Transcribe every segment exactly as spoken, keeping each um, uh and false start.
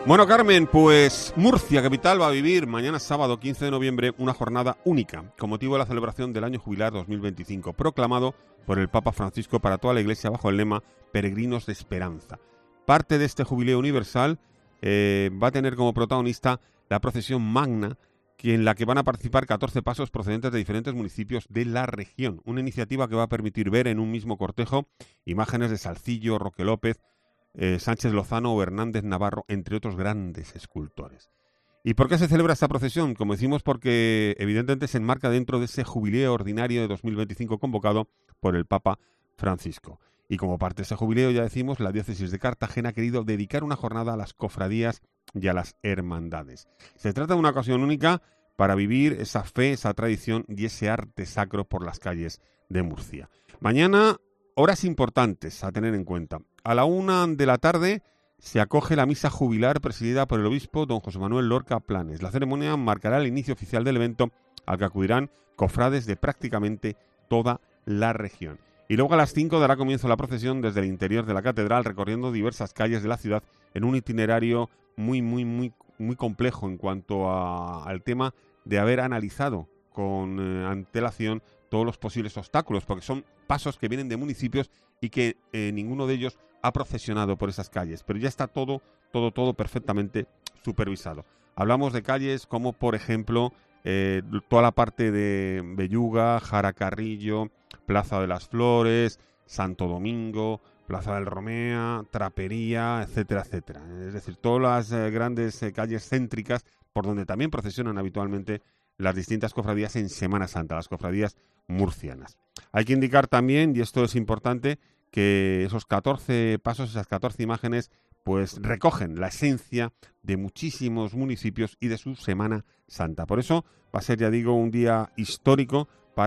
Bueno, Carmen, pues Murcia capital va a vivir mañana sábado quince de noviembre una jornada única con motivo de la celebración del año jubilar dos mil veinticinco, proclamado por el Papa Francisco para toda la Iglesia bajo el lema Peregrinos de Esperanza. Parte de este jubileo universal eh, va a tener como protagonista la procesión magna, en la que van a participar catorce pasos procedentes de diferentes municipios de la región. Una iniciativa que va a permitir ver en un mismo cortejo imágenes de Salcillo, Roque López, eh, Sánchez Lozano o Hernández Navarro, entre otros grandes escultores. ¿Y por qué se celebra esta procesión? Como decimos, porque evidentemente se enmarca dentro de ese jubileo ordinario de dos mil veinticinco convocado por el Papa Francisco. Y como parte de ese jubileo, ya decimos, la diócesis de Cartagena ha querido dedicar una jornada a las cofradías y a las hermandades. Se trata de una ocasión única para vivir esa fe, esa tradición y ese arte sacro por las calles de Murcia. Mañana, horas importantes a tener en cuenta. A la una de la tarde se acoge la misa jubilar presidida por el obispo don José Manuel Lorca Planes. La ceremonia marcará el inicio oficial del evento al que acudirán cofrades de prácticamente toda la región. Y luego a las cinco dará comienzo la procesión desde el interior de la catedral, recorriendo diversas calles de la ciudad en un itinerario muy, muy, muy, muy complejo en cuanto a, al tema de haber analizado con eh, antelación todos los posibles obstáculos, porque son pasos que vienen de municipios y que eh, ninguno de ellos ha procesionado por esas calles, pero ya está todo, todo, todo perfectamente supervisado. Hablamos de calles como, por ejemplo, eh, toda la parte de Belluga, Jaracarrillo, Plaza de las Flores, Santo Domingo, Plaza del Romea, Trapería, etcétera, etcétera. Es decir, todas las eh, grandes eh, calles céntricas por donde también procesionan habitualmente las distintas cofradías en Semana Santa, las cofradías murcianas. Hay que indicar también, y esto es importante, que esos catorce pasos, esas catorce imágenes, pues recogen la esencia de muchísimos municipios y de su Semana Santa. Por eso va a ser, ya digo, un día histórico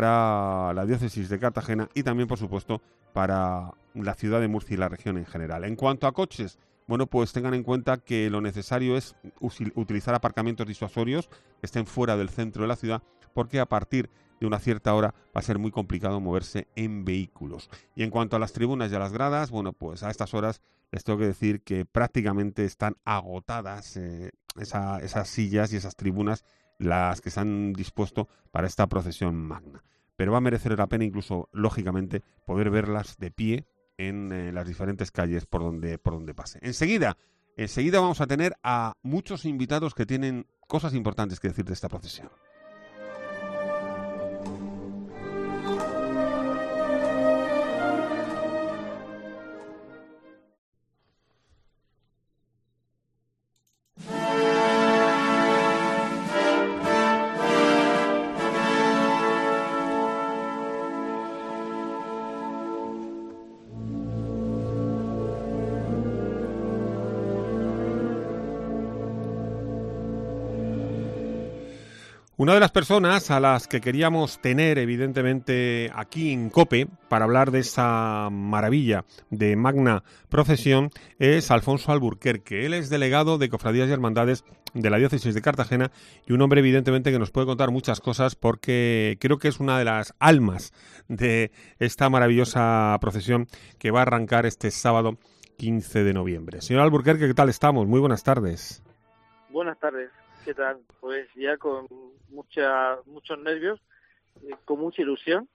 para la diócesis de Cartagena y también, por supuesto, para la ciudad de Murcia y la región en general. En cuanto a coches, bueno, pues tengan en cuenta que lo necesario es utilizar aparcamientos disuasorios que estén fuera del centro de la ciudad, porque a partir de una cierta hora va a ser muy complicado moverse en vehículos. Y en cuanto a las tribunas y a las gradas, bueno, pues a estas horas les tengo que decir que prácticamente están agotadas eh, esa, esas sillas y esas tribunas, las que se han dispuesto para esta procesión magna. Pero va a merecer la pena incluso, lógicamente, poder verlas de pie en eh, las diferentes calles por donde, por donde pase. Enseguida, enseguida vamos a tener a muchos invitados que tienen cosas importantes que decir de esta procesión. Una de las personas a las que queríamos tener, evidentemente, aquí en COPE, para hablar de esa maravilla de magna procesión, es Alfonso Alburquerque. Él es delegado de Cofradías y Hermandades de la Diócesis de Cartagena y un hombre, evidentemente, que nos puede contar muchas cosas porque creo que es una de las almas de esta maravillosa procesión que va a arrancar este sábado quince de noviembre. Señor Alburquerque, ¿qué tal estamos? Muy buenas tardes. Buenas tardes. ¿Qué tal? Pues ya con mucha, muchos nervios, eh, con mucha ilusión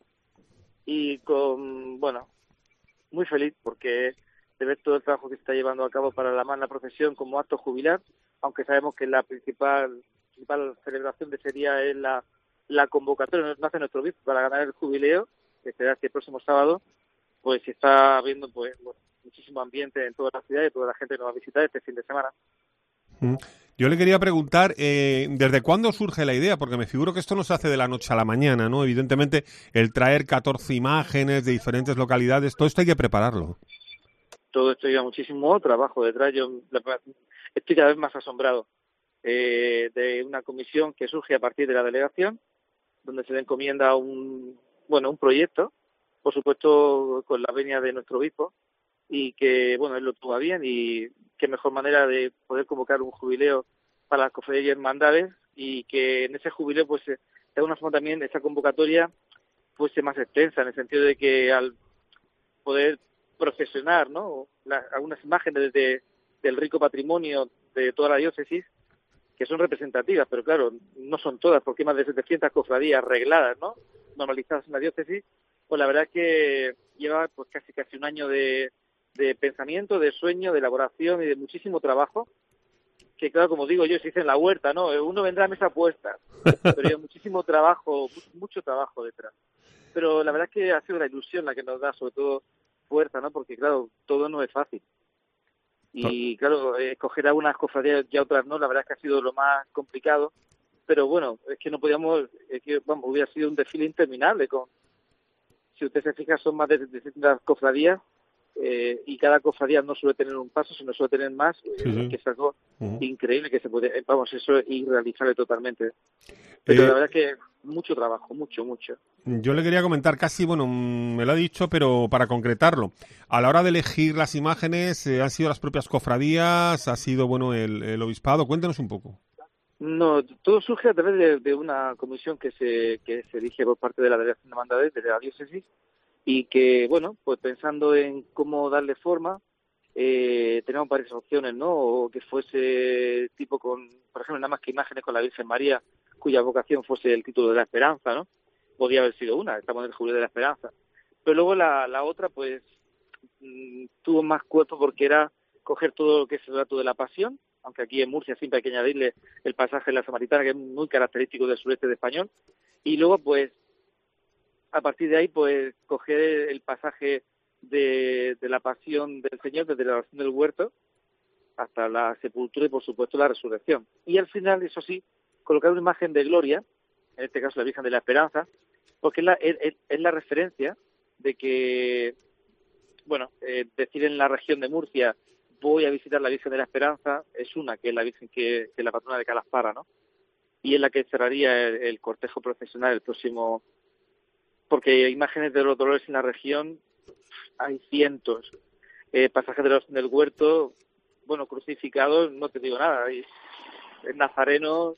y con, bueno, muy feliz porque de ver todo el trabajo que se está llevando a cabo para la magna procesión como acto jubilar, aunque sabemos que la principal, principal celebración de ese día es la, la convocatoria que hace nuestro obispo para ganar el jubileo, que será este próximo sábado, pues se está viendo pues bueno, muchísimo ambiente en toda la ciudad y toda la gente que nos va a visitar este fin de semana. Yo le quería preguntar, eh, ¿desde cuándo surge la idea? Porque me figuro que esto no se hace de la noche a la mañana, ¿no? Evidentemente, el traer catorce imágenes de diferentes localidades, todo esto hay que prepararlo. Todo esto lleva muchísimo trabajo detrás. Yo estoy cada vez más asombrado eh, de una comisión que surge a partir de la delegación, donde se le encomienda un, bueno, un proyecto, por supuesto con la venia de nuestro obispo, y que, bueno, él lo tuvo bien y qué mejor manera de poder convocar un jubileo para las cofradías y hermandades y que en ese jubileo, pues, de alguna forma también esa convocatoria fuese más extensa, en el sentido de que al poder procesionar, ¿no?, la, algunas imágenes de, del rico patrimonio de toda la diócesis, que son representativas, pero claro, no son todas, porque hay más de setecientas cofradías arregladas, ¿no?, normalizadas en la diócesis. Pues la verdad es que lleva pues casi casi un año de, de pensamiento, de sueño, de elaboración y de muchísimo trabajo, que claro, como digo yo, se dice en la huerta, ¿no? Uno vendrá a mesa puesta, pero hay muchísimo trabajo, mucho trabajo detrás. Pero la verdad es que ha sido la ilusión la que nos da, sobre todo, fuerza, ¿no? Porque claro, todo no es fácil. Y claro, escoger a unas cofradías y a otras no, la verdad es que ha sido lo más complicado. Pero bueno, es que no podíamos, es que, vamos, hubiera sido un desfile interminable. Con, si usted se fija, son más de setecientas cofradías, eh, y cada cofradía no suele tener un paso, sino suele tener más, sí, sí. Eh, que es algo uh-huh. increíble, que se puede, vamos, eso es irrealizable totalmente. Pero eh, la verdad es que mucho trabajo, mucho, mucho. Yo le quería comentar casi, bueno, me lo ha dicho, pero para concretarlo, a la hora de elegir las imágenes, eh, ¿han sido las propias cofradías? ¿Ha sido, bueno, el, el obispado? Cuéntenos un poco. No, todo surge a través de, de una comisión que se que se elige por parte de la Delegación de Hermandades, de la diócesis, y que, bueno, pues pensando en cómo darle forma, eh, tenemos varias opciones, ¿no? O que fuese tipo con, por ejemplo, nada más que imágenes con la Virgen María, cuya vocación fuese el título de la esperanza, ¿no? Podría haber sido una, estamos en el Jubileo de la Esperanza. Pero luego la, la otra, pues, mmm, tuvo más cuerpo porque era coger todo lo que es el relato de la pasión, aunque aquí en Murcia siempre hay que añadirle el pasaje de la Samaritana, que es muy característico del sureste de español, y luego, pues, a partir de ahí, pues, coger el pasaje de, de la pasión del Señor, desde la oración del huerto hasta la sepultura y, por supuesto, la resurrección. Y al final, eso sí, colocar una imagen de gloria, en este caso la Virgen de la Esperanza, porque es la, es, es la referencia de que, bueno, eh, decir en la región de Murcia, voy a visitar la Virgen de la Esperanza, es una, que es la Virgen que, que es la patrona de Calaspara, ¿no? Y es la que cerraría el, el cortejo procesional el próximo, porque imágenes de los dolores en la región hay cientos. Eh, pasajes de los, del huerto, bueno, crucificados, no te digo nada, hay nazarenos,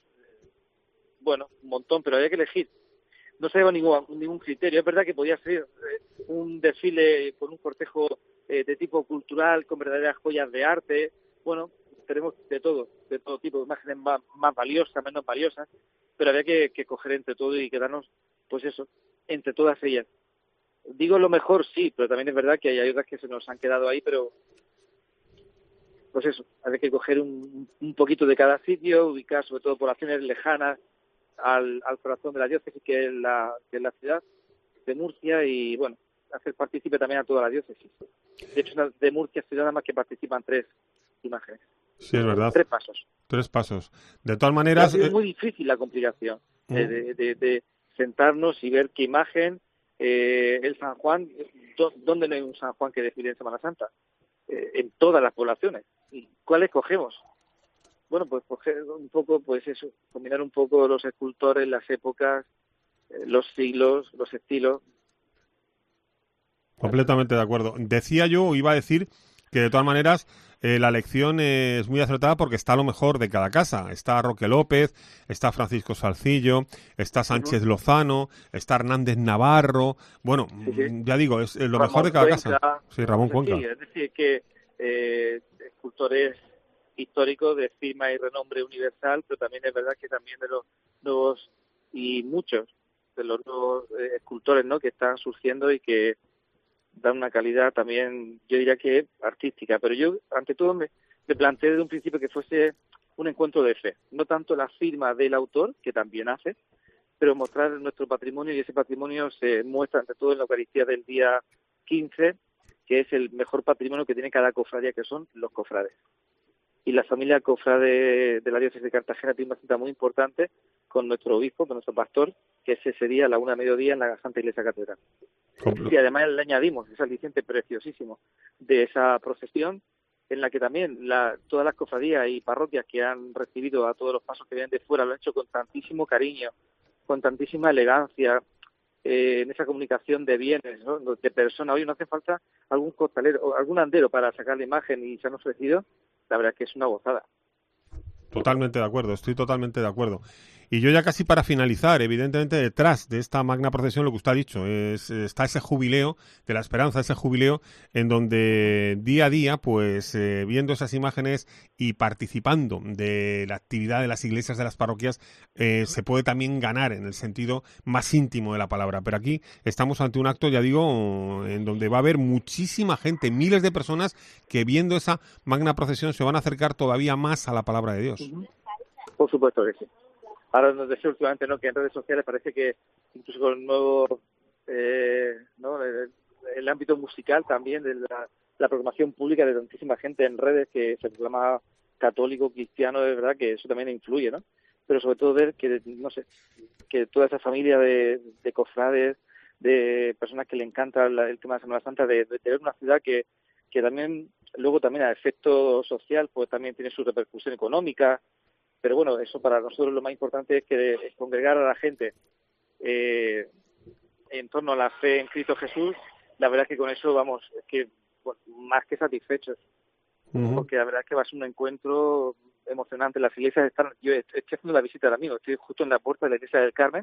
bueno, un montón, pero había que elegir. No se lleva ningún, ningún criterio. Es verdad que podía ser eh, un desfile con un cortejo eh, de tipo cultural, con verdaderas joyas de arte. Bueno, tenemos de todo, de todo tipo, imágenes más, más valiosas, menos valiosas, pero había que, que coger entre todo y quedarnos, pues eso, entre todas ellas. Digo lo mejor, sí, pero también es verdad que hay otras que se nos han quedado ahí, pero pues eso, había que coger un, un poquito de cada sitio, ubicar sobre todo poblaciones lejanas al, al corazón de la diócesis, que es la, que es la ciudad de Murcia, y bueno, hacer partícipe también a toda la diócesis. De hecho, de Murcia ciudad nada más que participan tres imágenes. Sí, es verdad. Tres pasos. Tres pasos. De todas maneras... Es muy difícil la complicación uh. eh, de, de, de sentarnos y ver qué imagen, eh, el San Juan, ¿dónde no hay un San Juan que desfile en Semana Santa? Eh, en todas las poblaciones. ¿Y cuál escogemos? Bueno, pues coger un poco, pues eso, combinar un poco los escultores, las épocas, eh, los siglos, los estilos. Completamente de acuerdo. Decía yo, o iba a decir, que de todas maneras eh, la elección es muy acertada porque está lo mejor de cada casa. Está Roque López, está Francisco Salcillo, está Sánchez uh-huh. Lozano, está Hernández Navarro. Bueno, sí, sí. ya digo, es, es lo Ramón mejor de cada Cuenca, casa. Sí, Ramón sí, Cuenca. Sí, es decir, que eh, escultores históricos de firma y renombre universal, pero también es verdad que también de los nuevos y muchos de los nuevos eh, escultores, ¿no?, que están surgiendo y que dan una calidad también, yo diría que artística, pero yo ante todo me, me planteé desde un principio que fuese un encuentro de fe, no tanto la firma del autor, que también hace, pero mostrar nuestro patrimonio, y ese patrimonio se muestra ante todo en la Eucaristía del día quince, que es el mejor patrimonio que tiene cada cofradía, que son los cofrades. Y la familia cofrade de la diócesis de Cartagena tiene una cita muy importante con nuestro obispo, con nuestro pastor, que es ese día a la una mediodía en la Santa Iglesia Catedral. Y además le añadimos ese aliciente preciosísimo de esa procesión, en la que también la, todas las cofradías y parroquias que han recibido a todos los pasos que vienen de fuera lo han hecho con tantísimo cariño, con tantísima elegancia, eh, en esa comunicación de bienes, ¿no?, de personas. Hoy no hace falta algún costalero o algún andero para sacar la imagen y se han ofrecido. La verdad es que es una gozada. Totalmente de acuerdo, estoy totalmente de acuerdo. Y yo ya casi para finalizar, evidentemente detrás de esta magna procesión lo que usted ha dicho, es, está ese jubileo de la esperanza, ese jubileo en donde día a día, pues eh, viendo esas imágenes y participando de la actividad de las iglesias, de las parroquias, eh, se puede también ganar en el sentido más íntimo de la palabra. Pero aquí estamos ante un acto, ya digo, en donde va a haber muchísima gente, miles de personas que viendo esa magna procesión se van a acercar todavía más a la palabra de Dios. Por supuesto que sí. Ahora nos decía últimamente, ¿no?, que en redes sociales parece que incluso con el nuevo, eh, ¿no?, el, el ámbito musical también, de la, la programación pública de tantísima gente en redes que se proclama católico, cristiano, de verdad que eso también influye, ¿no? Pero sobre todo ver que, no sé, que toda esa familia de, de cofrades, de personas que le encanta la, el tema de Semana Santa, de, de tener una ciudad que, que también, luego también a efecto social, pues también tiene su repercusión económica. Pero bueno, eso para nosotros lo más importante es que es congregar a la gente eh, en torno a la fe en Cristo Jesús. La verdad es que con eso vamos, es que bueno, más que satisfechos, uh-huh. porque la verdad es que va a ser un encuentro emocionante. Las iglesias están, yo estoy haciendo la visita ahora mismo, estoy justo en la puerta de la iglesia del Carmen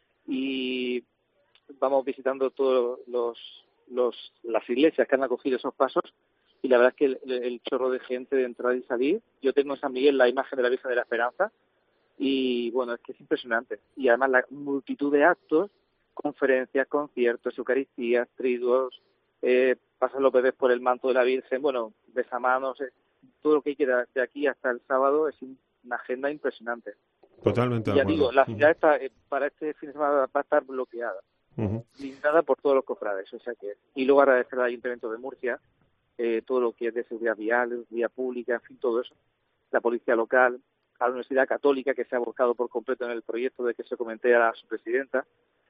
y vamos visitando todos los, los las iglesias que han acogido esos pasos. Y la verdad es que el, el chorro de gente de entrar y salir, yo tengo en San Miguel la imagen de la Virgen de la Esperanza y bueno, es que es impresionante. Y además la multitud de actos, conferencias, conciertos, eucaristías, triduos, eh, pasan los bebés por el manto de la Virgen, bueno, besamanos, eh, todo lo que hay que dar de aquí hasta el sábado es una agenda impresionante. Totalmente. Y ya de digo, la ciudad está, eh, para este fin de semana va a estar bloqueada, uh-huh. blindada por todos los cofrades, o sea que, y luego agradecer al Ayuntamiento de Murcia, Eh, todo lo que es de seguridad vial, vía pública, en fin, todo eso, la policía local, a la Universidad Católica, que se ha volcado por completo en el proyecto de que se comenté a su presidenta,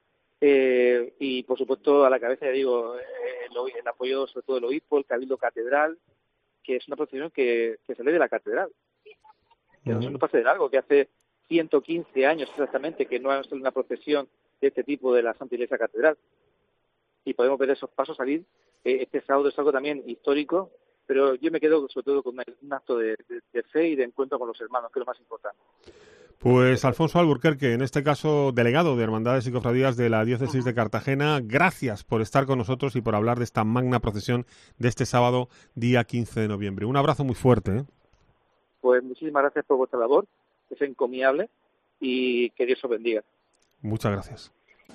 eh, y por supuesto a la cabeza, ya digo, eh, el, el apoyo sobre todo del obispo, el Cabildo Catedral, que es una procesión que, que sale de la catedral, que uh-huh. no se nos pase de largo, que hace ciento quince años exactamente que no ha salido una procesión de este tipo de la Santa Iglesia Catedral, y podemos ver esos pasos salir. Este sábado es algo también histórico, pero yo me quedo sobre todo con un acto de, de, de fe y de encuentro con los hermanos, que es lo más importante. Pues Alfonso Alburquerque, en este caso delegado de Hermandades y Cofradías de la Diócesis de Cartagena, gracias por estar con nosotros y por hablar de esta magna procesión de este sábado, día quince de noviembre. Un abrazo muy fuerte, ¿eh? Pues muchísimas gracias por vuestra labor, es encomiable y que Dios os bendiga. Muchas gracias.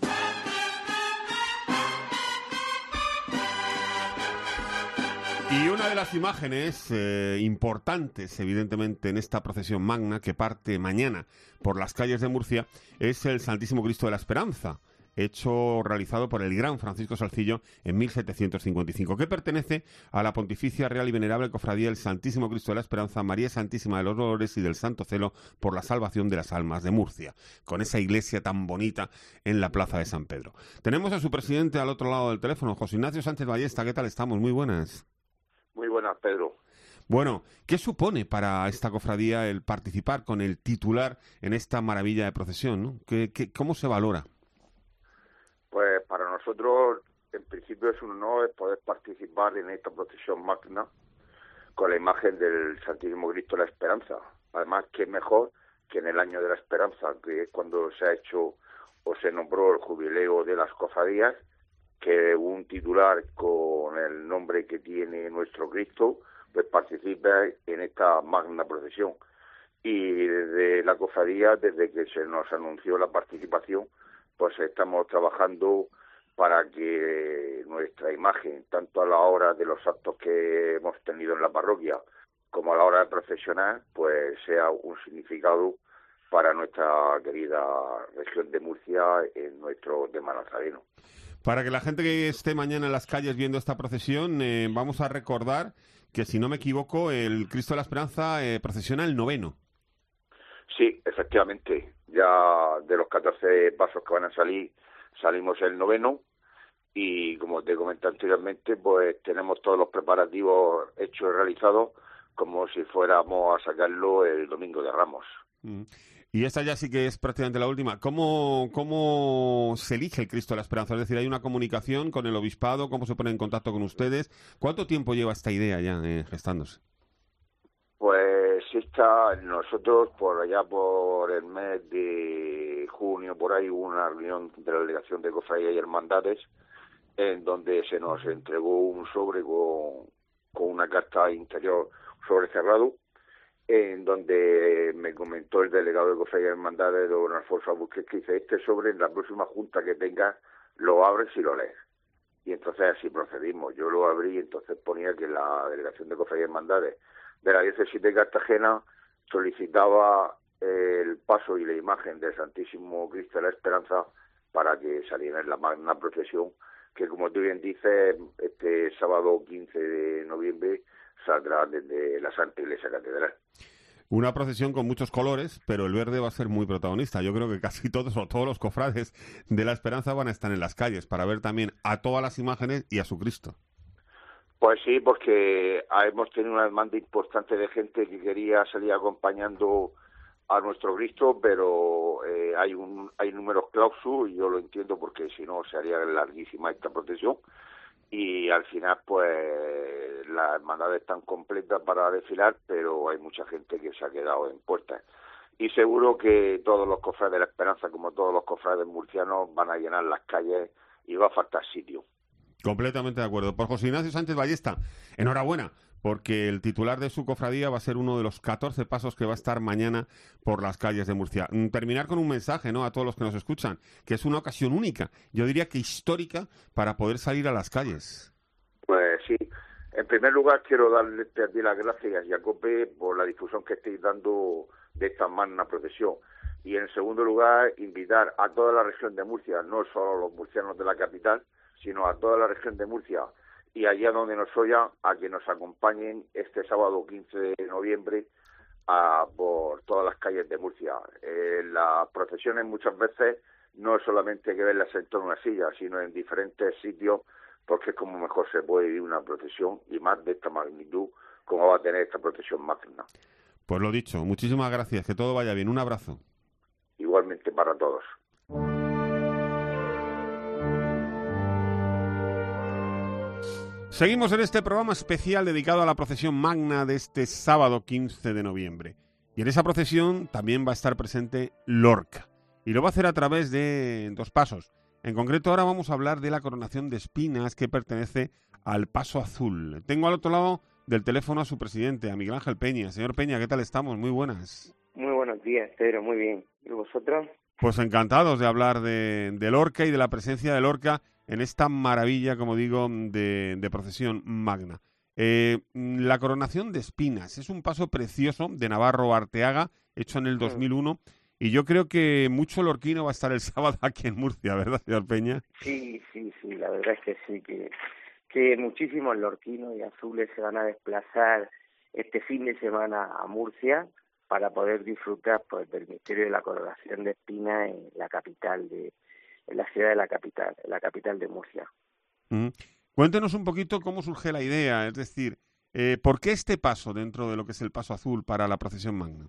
Y una de las imágenes eh, importantes, evidentemente, en esta procesión magna que parte mañana por las calles de Murcia es el Santísimo Cristo de la Esperanza, hecho realizado por el gran Francisco Salcillo en mil setecientos cincuenta y cinco, que pertenece a la Pontificia Real y Venerable Cofradía del Santísimo Cristo de la Esperanza, María Santísima de los Dolores y del Santo Celo por la salvación de las almas de Murcia, con esa iglesia tan bonita en la plaza de San Pedro. Tenemos a su presidente al otro lado del teléfono, José Ignacio Sánchez Ballesta. ¿Qué tal estamos? Muy buenas. Muy buenas, Pedro. Bueno, ¿qué supone para esta cofradía el participar con el titular en esta maravilla de procesión, ¿no? ¿Qué, qué, ¿Cómo se valora? Pues para nosotros, en principio, es un honor poder participar en esta procesión magna con la imagen del Santísimo Cristo de la Esperanza. Además, qué mejor que en el año de la Esperanza, que es cuando se ha hecho o se nombró el jubileo de las cofradías, que un titular con el nombre que tiene nuestro Cristo pues participa en esta magna procesión. Y desde la cofradía, desde que se nos anunció la participación, pues estamos trabajando para que nuestra imagen, tanto a la hora de los actos que hemos tenido en la parroquia como a la hora de procesionar, pues sea un significado para nuestra querida región de Murcia en nuestro tema nazareno. Para que la gente que esté mañana en las calles viendo esta procesión, eh, vamos a recordar que, si no me equivoco, el Cristo de la Esperanza eh, procesiona el noveno. Sí, efectivamente. Ya de los catorce pasos que van a salir, salimos el noveno. Y como te comenté anteriormente, pues tenemos todos los preparativos hechos y realizados como si fuéramos a sacarlo el Domingo de Ramos. Mm. Y esta ya sí que es prácticamente la última. ¿Cómo, ¿Cómo se elige el Cristo de la Esperanza? Es decir, ¿hay una comunicación con el obispado? ¿Cómo se pone en contacto con ustedes? ¿Cuánto tiempo lleva esta idea ya eh, gestándose? Pues esta esta, nosotros por allá por el mes de junio, por ahí hubo una reunión de la delegación de Cofradías y Hermandades en donde se nos entregó un sobre con, con una carta interior, sobre cerrado, en donde me comentó el delegado de Cofradías y Hermandades, don Alfonso Abusqués, que dice, este sobre en la próxima junta que tengas lo abres y lo lees. Y entonces así procedimos. Yo lo abrí y entonces ponía que la delegación de Cofradías y Hermandades de la diócesis de Cartagena solicitaba el paso y la imagen del Santísimo Cristo de la Esperanza para que saliera en la magna procesión, que como tú bien dices, este sábado quince de noviembre saldrá desde la Santa Iglesia Catedral. Una procesión con muchos colores, pero el verde va a ser muy protagonista. Yo creo que casi todos o todos los cofrades de la Esperanza van a estar en las calles para ver también a todas las imágenes y a su Cristo. Pues sí, porque hemos tenido una demanda importante de gente que quería salir acompañando a nuestro Cristo, pero eh, hay un hay números clausus y yo lo entiendo porque si no se haría larguísima esta procesión y al final pues las hermandades están completas para desfilar, pero hay mucha gente que se ha quedado en puertas. Y seguro que todos los cofrades de la Esperanza, como todos los cofrades murcianos, van a llenar las calles y va a faltar sitio. Completamente de acuerdo. Por José Ignacio Sánchez Ballesta, enhorabuena, porque el titular de su cofradía va a ser uno de los catorce pasos que va a estar mañana por las calles de Murcia. Terminar con un mensaje, ¿no?, a todos los que nos escuchan, que es una ocasión única, yo diría que histórica, para poder salir a las calles. Pues sí. En primer lugar, quiero darle a ti las gracias, Jacobe, por la difusión que estáis dando de esta magna procesión. Y en segundo lugar, invitar a toda la región de Murcia, no solo a los murcianos de la capital, sino a toda la región de Murcia y allá donde nos oigan, a que nos acompañen este sábado quince de noviembre a, por todas las calles de Murcia. Eh, las procesiones muchas veces no es solamente que verlas en torno a una silla, sino en diferentes sitios, porque es como mejor se puede vivir una procesión y más de esta magnitud como va a tener esta procesión magna. Pues lo dicho, muchísimas gracias, que todo vaya bien, un abrazo. Igualmente para todos. Seguimos en este programa especial dedicado a la procesión magna de este sábado quince de noviembre. Y en esa procesión también va a estar presente Lorca. Y lo va a hacer a través de dos pasos. En concreto, ahora vamos a hablar de la coronación de espinas que pertenece al Paso Azul. Tengo al otro lado del teléfono a su presidente, a Miguel Ángel Peña. Señor Peña, ¿qué tal estamos? Muy buenas. Muy buenos días, Pedro, muy bien. ¿Y vosotros? Pues encantados de hablar de, de Lorca y de la presencia de Lorca en esta maravilla, como digo, de, de procesión magna. Eh, la coronación de espinas es un paso precioso de Navarro Arteaga, hecho en el dos mil uno, y yo creo que mucho lorquino va a estar el sábado aquí en Murcia, ¿verdad, señor Peña? Sí, sí, sí, la verdad es que sí, que, que muchísimos lorquinos y azules se van a desplazar este fin de semana a Murcia para poder disfrutar pues del misterio de la coronación de espinas en la capital de en la ciudad de la capital, en la capital de Murcia. Mm. Cuéntenos un poquito cómo surge la idea, es decir, eh, ¿por qué este paso dentro de lo que es el Paso Azul para la procesión magna?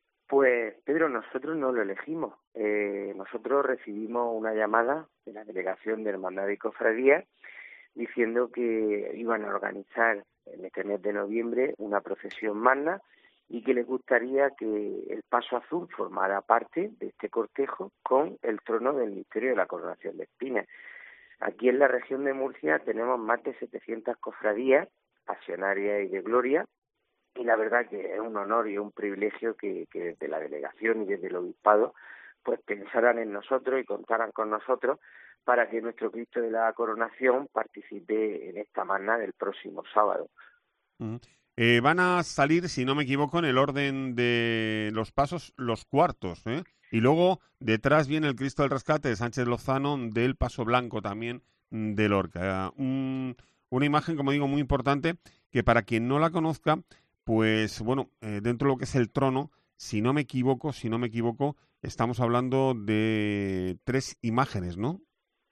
Pues, Pedro, nosotros no lo elegimos. Eh, nosotros recibimos una llamada de la Delegación de Hermandad y Cofradía diciendo que iban a organizar en este mes de noviembre una procesión magna y que les gustaría que el Paso Azul formara parte de este cortejo con el trono del misterio de la coronación de espinas. Aquí en la región de Murcia tenemos más de setecientas cofradías, pasionarias y de gloria, y la verdad que es un honor y un privilegio que, que desde la delegación y desde el obispado pues pensaran en nosotros y contaran con nosotros para que nuestro Cristo de la Coronación participe en esta magna del próximo sábado. Uh-huh. Eh, van a salir, si no me equivoco, en el orden de los pasos, los cuartos, ¿eh? Y luego detrás viene el Cristo del Rescate de Sánchez Lozano, del Paso Blanco también de Lorca. Un, una imagen, como digo, muy importante, que para quien no la conozca, pues bueno, eh, dentro de lo que es el trono, si no me equivoco, si no me equivoco, estamos hablando de tres imágenes, ¿no?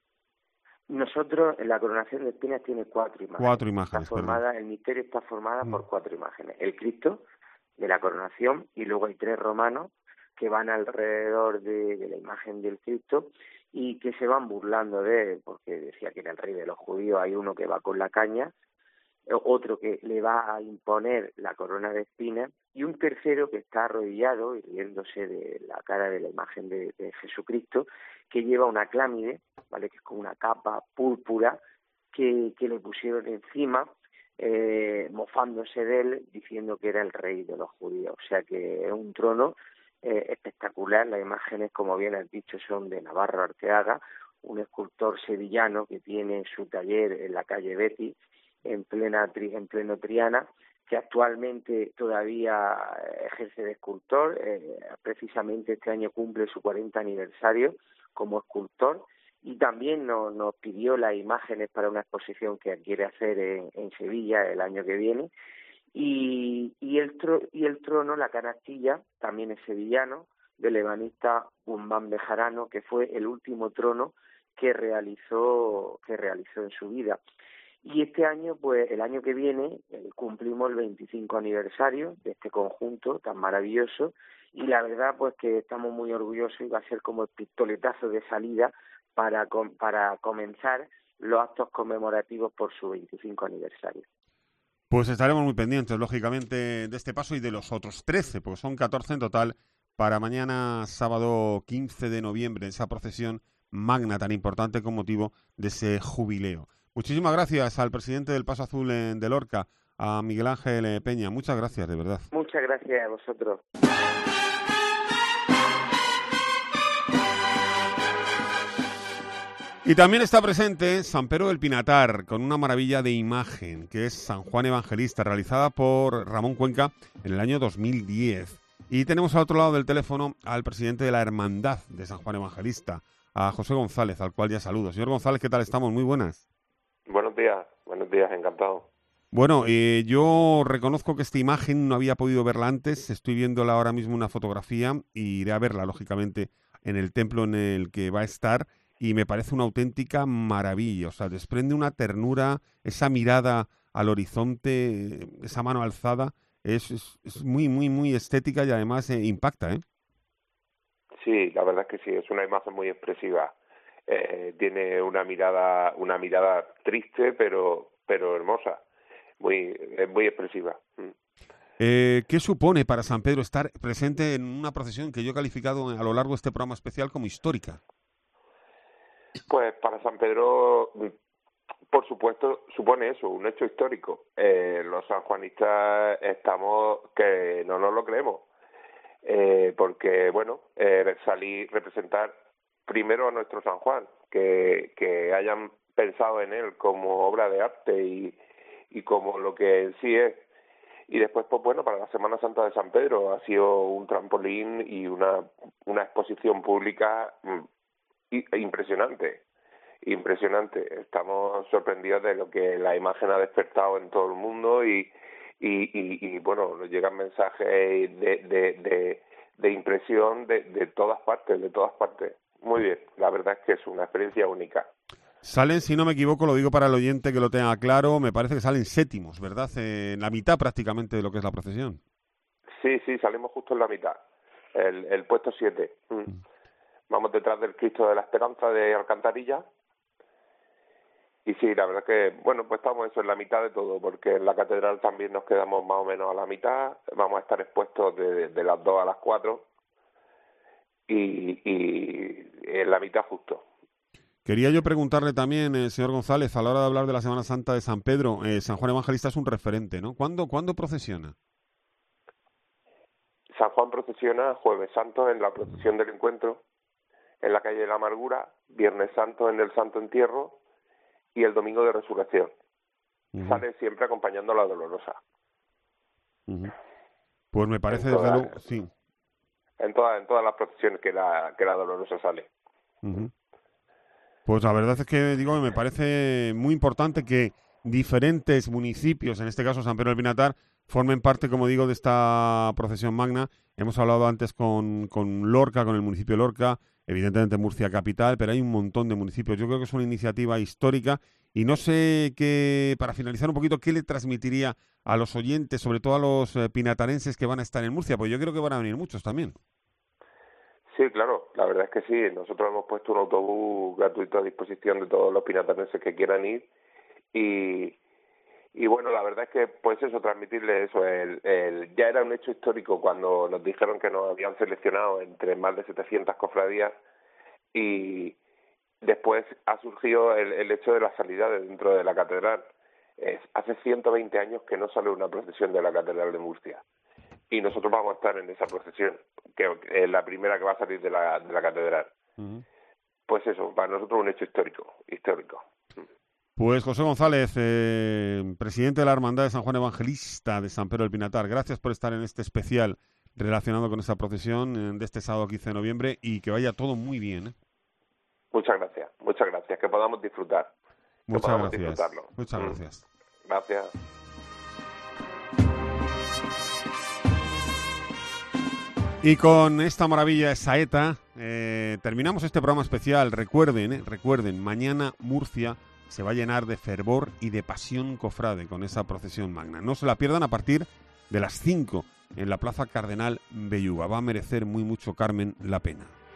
Nosotros, en la coronación de espinas tiene cuatro imágenes. Cuatro imágenes, está formada, el misterio está formada mm. por cuatro imágenes. El Cristo de la coronación y luego hay tres romanos que van alrededor de, de la imagen del Cristo y que se van burlando de él, porque decía que era el rey de los judíos. Hay uno que va con la caña, otro que le va a imponer la corona de espinas y un tercero que está arrodillado y riéndose de la cara de la imagen de, de Jesucristo, que lleva una clámide, ¿vale?, que es como una capa púrpura que, que le pusieron encima, eh, mofándose de él, diciendo que era el rey de los judíos. O sea que es un trono eh, espectacular. Las imágenes, como bien has dicho, son de Navarro Arteaga, un escultor sevillano que tiene su taller en la calle Betis, en plena en pleno Triana, que actualmente todavía ejerce de escultor. Eh, precisamente este año cumple su cuarenta aniversario como escultor, y también nos, nos pidió las imágenes para una exposición que quiere hacer en, en Sevilla el año que viene. Y, y, el tro, y el trono, la canastilla, también es sevillano, del ebanista Guzmán Bejarano, que fue el último trono que realizó que realizó en su vida. Y este año, pues el año que viene, eh, cumplimos el veinticinco aniversario de este conjunto tan maravilloso, y la verdad pues que estamos muy orgullosos, y va a ser como el pistoletazo de salida para, com para comenzar los actos conmemorativos por su veinticinco aniversario. Pues estaremos muy pendientes, lógicamente, de este paso y de los otros trece, porque son catorce en total, para mañana sábado quince de noviembre, esa procesión magna tan importante con motivo de ese jubileo. Muchísimas gracias al presidente del Paso Azul de Lorca, a Miguel Ángel Peña. Muchas gracias, de verdad. Muchas gracias a vosotros. Y también está presente San Pedro del Pinatar, con una maravilla de imagen, que es San Juan Evangelista, realizada por Ramón Cuenca en el año dos mil diez. Y tenemos al otro lado del teléfono al presidente de la Hermandad de San Juan Evangelista, a José González, al cual ya saludo. Señor González, ¿qué tal estamos? Muy buenas. Buenos días, buenos días, encantado. Bueno, eh, yo reconozco que esta imagen no había podido verla antes, estoy viéndola ahora mismo una fotografía y iré a verla, lógicamente, en el templo en el que va a estar, y me parece una auténtica maravilla. O sea, desprende una ternura, esa mirada al horizonte, esa mano alzada, es, es, es muy, muy, muy estética y además eh, impacta, ¿eh? Sí, la verdad es que sí, es una imagen muy expresiva. Eh, tiene una mirada, una mirada triste, pero, pero hermosa, muy, es muy expresiva. Mm. Eh, ¿Qué supone para San Pedro estar presente en una procesión que yo he calificado a lo largo de este programa especial como histórica? Pues para San Pedro, por supuesto, supone eso, un hecho histórico. Eh, los sanjuanistas estamos que no nos lo creemos, eh, porque, bueno, eh, salir, representar primero a nuestro San Juan, que, que hayan pensado en él como obra de arte y, y como lo que en sí es. Y después, pues bueno, para la Semana Santa de San Pedro ha sido un trampolín y una, una exposición pública impresionante, impresionante. Estamos sorprendidos de lo que la imagen ha despertado en todo el mundo y, y, y, y bueno, nos llegan mensajes de, de, de, de impresión de, de todas partes, de todas partes. Muy bien, la verdad es que es una experiencia única. Salen, si no me equivoco, lo digo para el oyente que lo tenga claro, me parece que salen séptimos, ¿verdad? Eh, en la mitad prácticamente de lo que es la procesión. Sí, sí, salimos justo en la mitad, el, el puesto siete. Mm. Mm. Vamos detrás del Cristo de la Esperanza de Alcantarilla. Y sí, la verdad que, bueno, pues estamos eso en la mitad de todo, porque en la catedral también nos quedamos más o menos a la mitad. Vamos a estar expuestos de, de las dos a las cuatro. Y, y en la mitad justo. Quería yo preguntarle también, eh, señor González, a la hora de hablar de la Semana Santa de San Pedro, eh, San Juan Evangelista es un referente, ¿no? ¿Cuándo, ¿cuándo procesiona? San Juan procesiona Jueves Santo en la procesión del encuentro, en la calle de la Amargura, Viernes Santo en el Santo Entierro y el Domingo de Resurrección. Uh-huh. Sale siempre acompañando a la Dolorosa. Uh-huh. Pues me parece, desde luego, sí. En todas, en todas las procesiones que la, que la Dolorosa sale. Uh-huh. Pues la verdad es que digo me parece muy importante que diferentes municipios, en este caso San Pedro del Pinatar, formen parte, como digo, de esta procesión magna. Hemos hablado antes con, con Lorca, con el municipio de Lorca, evidentemente Murcia capital, pero hay un montón de municipios. Yo creo que es una iniciativa histórica y no sé qué, para finalizar un poquito, qué le transmitiría a los oyentes, sobre todo a los eh, pinatarenses que van a estar en Murcia, porque yo creo que van a venir muchos también. Sí, claro, la verdad es que sí. Nosotros hemos puesto un autobús gratuito a disposición de todos los pinatarenses que quieran ir y, Y bueno, la verdad es que, pues eso, transmitirle eso. El, el, ya era un hecho histórico cuando nos dijeron que nos habían seleccionado entre más de setecientas cofradías, y después ha surgido el, el hecho de la salida de dentro de la catedral. Es, hace ciento veinte años que no sale una procesión de la Catedral de Murcia. Y nosotros vamos a estar en esa procesión, que es la primera que va a salir de la, de la catedral. Uh-huh. Pues eso, para nosotros un hecho histórico, histórico. Pues José González, eh, presidente de la Hermandad de San Juan Evangelista de San Pedro del Pinatar, gracias por estar en este especial relacionado con esa procesión de este sábado quince de noviembre, y que vaya todo muy bien, ¿eh? Muchas gracias, muchas gracias, que podamos disfrutar. Muchas que podamos gracias. Disfrutarlo. Muchas mm. gracias. Gracias. Y con esta maravilla, saeta, eh, terminamos este programa especial. Recuerden, eh, recuerden, mañana Murcia se va a llenar de fervor y de pasión cofrade con esa procesión magna. No se la pierdan a partir de las cinco en la Plaza Cardenal Belluga. Va a merecer muy mucho, Carmen, la pena.